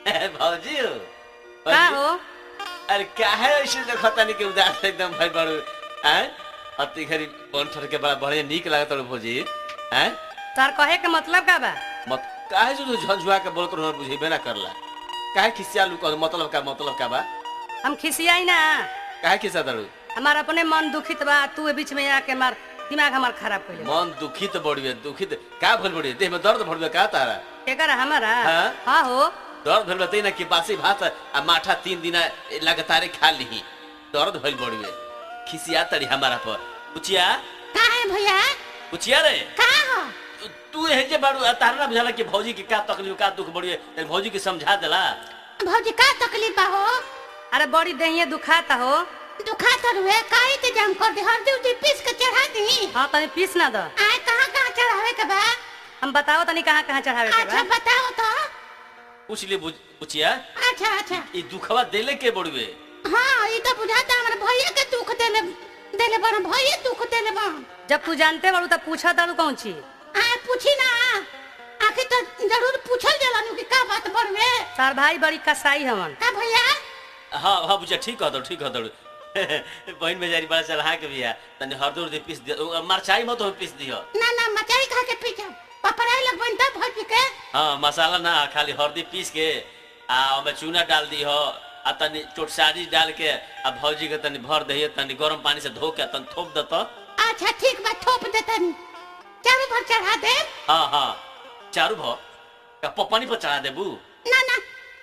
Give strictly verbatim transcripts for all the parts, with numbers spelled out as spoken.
भौजी हो का हो? अरे काहे ऐसे देखता नहीं के उदास एकदम भाई बड़ो हैं अति घरी बन ठर के बड़ा बढ़िया नीक लागत रे भौजी हैं तार कहे के मतलब का बा? मत काहे जो झंझुआ के बोलत रहो बुझेबे ना करला काहे खिसिया लू कर मतलब का मतलब का बा? हम खिसियाई ना। काहे खिसा दरू? हमार अपने मन दुखित बा, तू बीच में आके मार दिमाग हमार खराब कइले। मन दुखित बढ़िए दुखित का भइल बढ़िए देह में दर्द भरबे का तारा? एकर हमारा हां हां हो दर्द भइल बतई ना कि बासी भात आ माठा तीन दिन लगातार खा लीही दर्द भइल बढ़िए खिसिया तड़ी हमारा पर पुचिया का है भैया? पुचिया रे का हो? तू हे जे बारू तारा ना बुझाला कि भौजी के का तकलीफ का दुख बढ़िए भौजी के समझा देला। भौजी का तकलीफ हो? अरे बड़ी देहिए दुखाता हो। दुखाता रुए काहे इंतजाम कर दे हल्दी उल्दी पीस के चढ़ा दी। हां तनी पीस ना दो। आए कहां कहां चढ़ावे के बा? हम बताओ तनी कहां कहां चढ़ावे के बा? अच्छा बताओ तो। पूछ ले पुचिया अच्छा अच्छा ई दुखवा देले के बढ़िए? हां ई तो बुझाता हमर भैया के दुख देले देले बड़ भैया दुख देले बा। जब तू जानते बारू त पूछा तारू कौन छी? आए पूछी ना आखिर तो जरूर पूछल जाला नु कि का बात बड़वे। तार भाई बड़ी कसाई हवन। का भैया? हां हां बुझा ठीक कह दो ठीक कह दो बहन में जारी बड़ा चढ़ा के बिया तने हरदुर दे पीस दे मरचाई मत हो पीस दियो ना ना मचाई खा के पीछे पपराई लग बन तब भौजी के। हां मसाला ना खाली हरदी पीस के आ ओमे चूना डाल दी हो आ तनी चोटसारी डाल के आ भौजी के तनी भर दहिए तनी गरम पानी से धो के तनी थोप दत। अच्छा ठीक बा थोप दे तनी चारों भर चढ़ा दे। हां हां चारू भर का पपानी पर चढ़ा देबू? ना ना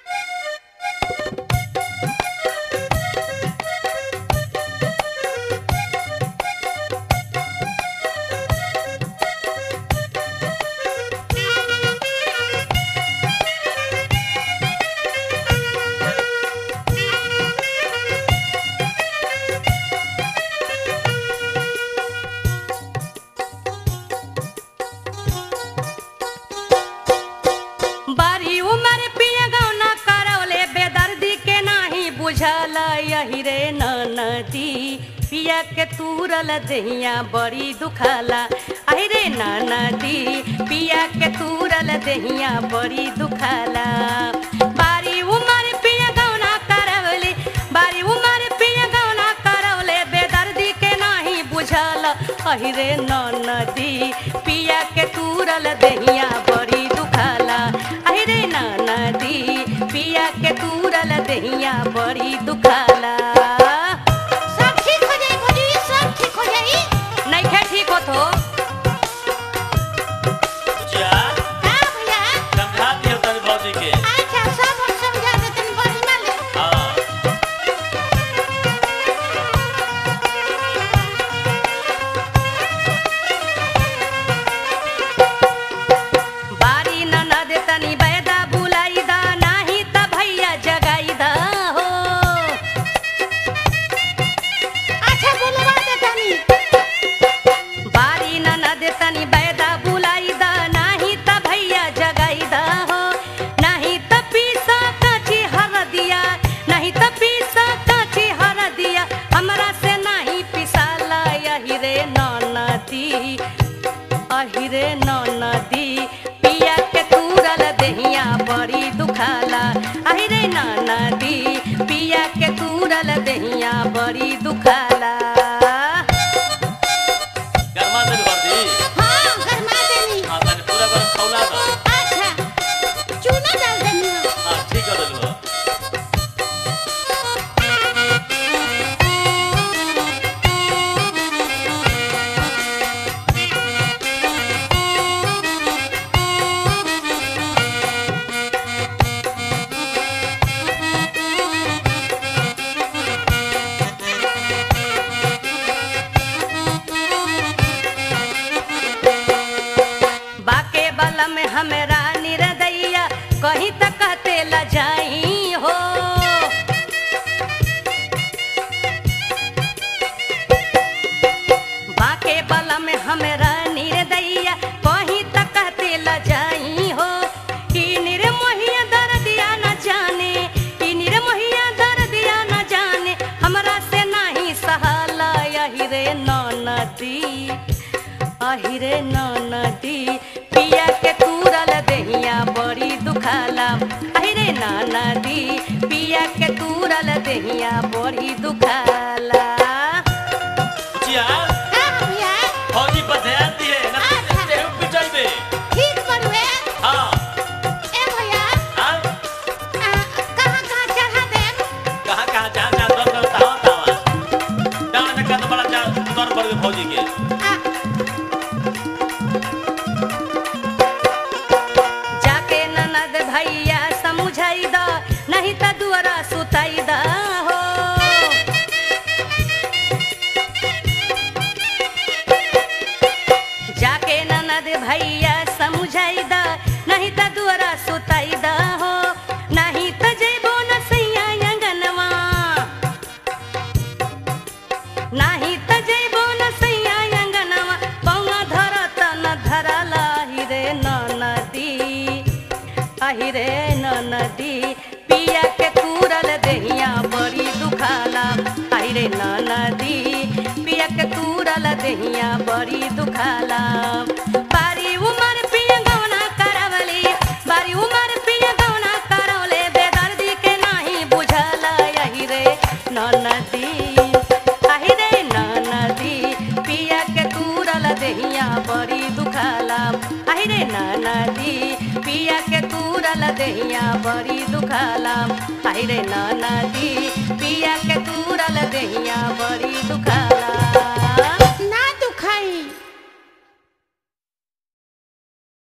यही रे ननदी पिया के तूरल दहिया बड़ी दुखाला। आई रे ननदी पिया के तूरल दहिया बड़ी दुखाला। बारी उमर पिया गौना करवले बारी उमर पिया गौना करवले बेदर्दी के नाही बुझल। आई रे ननदी पिया के तूरल दहिया बड़ी दुखाला। आई रे ननदी पिया के तूरल दहिया बड़ी दुखाला। सब ठीक हो जाई भौजी सब ठीक हो जाई। नहीं खे ठीक हो तो पुचिया का भैया? समझा दियो तनी भौजी के। अच्छा सब हम समझा दे तनी बढ़िया ले। हां बारी ननद तनी बैदा बुलाई दा नाही त भैया जगाई दा हो। अच्छा बोलवा दे तनी। बारी ननद तनी बैदा बुलाई दा नाही त भैया जगाई दा हो। नहीं त पीसा काची हर दिया नहीं त पीसा काची हर दिया हमरा से नहीं पिसाला। यही रे ननदी अहि रे ननदी पिया के तूरल दहिया बड़ी दुखाला। अहि रे ननदी पिया के तूरल दहिया बड़ी दुखाला। गरमा दे हरदी। हां गरमा देनी। हां तनी पूरा गरम खौला दो। अच्छा चूना डाल देनी। हां ठीक कर देलु। बाके बल में हमरा निरदैया कहीं तक कहते ल जाई हो। बाके बल में हमरा निरदैया कहीं तक कहते ल जाई हो। कि निर्मोहिया दर्दिया न जाने कि निर्मोहिया दर्दिया न जाने हमरा से नहीं सहाला। यही रे ननदी अहि रे ननदी पिया के तूरल दहिया बड़ी दुखाला। अहि रे अहिरे नाना दी पिया के तूरल देहिया बड़ी दुखाला। बुचिया का भैया फौजी पर ध्यान दिए ना अच्छा। तेहु पिटाइबे। ठीक बड़ुए हाँ ए भैया हाँ आ, कहाँ कहाँ चढ़ा देब कहाँ कहाँ जहाँ जहाँ दर दर तावा तावा डाल में कद बड़ा जा दर पर फौजी के आ, जाके ननद भैया समझाई दा नहीं त दुआरा सुताई दा हो। जाके ननद भैया समझाई दा नहीं त दुआरा सुताई दा हो। नहीं त जइबो न सैया अंगनवा नहीं त जइबो न सैया अंगनवा पौवा धरत न धरला हिरे ननदी अहिरे ननदी पिया के तूरल देहिया बड़ी दुखाला। अहिरे ननदी पिया के तूरल देहिया बड़ी दुखाला। बारी उमर पिया गौना करवली बारी उमर पिया गौना करवले बेदर्दी के नाही बुझला। अहिरे ननदी अहिरे ननदी पिया के तूरल देहिया बड़ी दुखाला। अहिरे ननदी पिया के तूरल देहिया बड़ी दुखाला। अहिरे ननदी पिया के तूरल देहिया बड़ी दुखाला।